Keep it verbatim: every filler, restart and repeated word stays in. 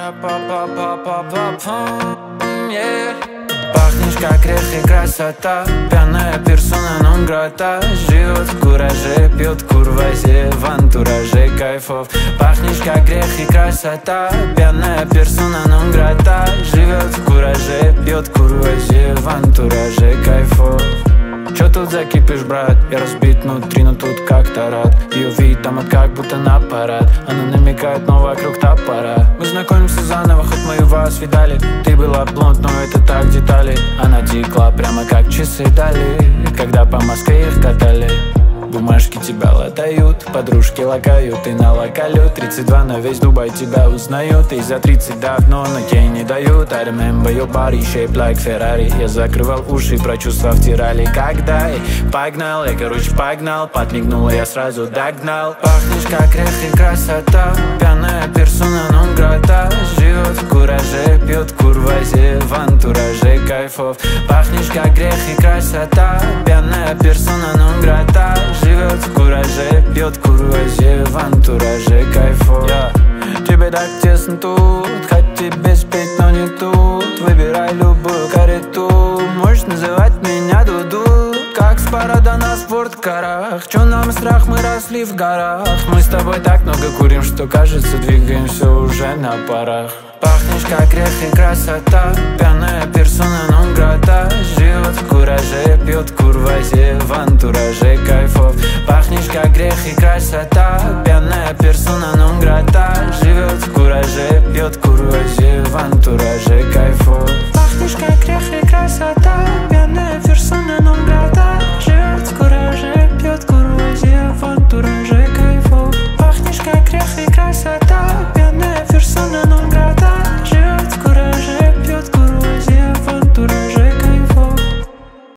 Пахнешь как грех и красота, пьяная персона нон-грата. Живет в кураже, пьет курвазе, в антураже кайфов. Пахнешь как грех и красота, пьяная персона нон-грата. Живет в кураже, пьет курвазе, в антураже кайфов. Чё тут закипишь, брат? Я разбит внутри, но тут как-то рад. Ее вид там от как будто на парад. Она намекает, но вокруг топора. Мы знакомимся заново, хоть мы и вас видали. Ты была блонд, но это так детали. Она текла прямо как часы дали, когда по Москве их катали. Бумажки тебя латают, подружки лакают. И на локалю тридцать два, на весь Дубай тебя узнают. И за тридцать давно, но ей не дают. I remember your body shaped like Ferrari. Я закрывал уши, про чувства втирали. Когда и погнал, я короче погнал. Подмигнула, я сразу догнал. Пахнешь как грех и красота, пьяная персона нон-грата. Живет в кураже, пьет курвазе, в антураже кайфов. Пахнешь как грех и красота, пьяная персона нон-грата. Живет в кураже, пьет курвазе, в антураже кайфов. yeah. Тебе так тесно тут, хоть тебе спеть, но не тут. Выбирай любую карету, можешь называть меня Дуду. Как с парада на спорткарах, чё нам страх, мы росли в горах. Мы с тобой так много курим, что кажется, двигаемся уже на парах. Пахнешь как грех и красота, пьяная персона нон-грата. Живет в кураже, пьет курвазе, в антураже кайфов. Пахнешь как грех и красота,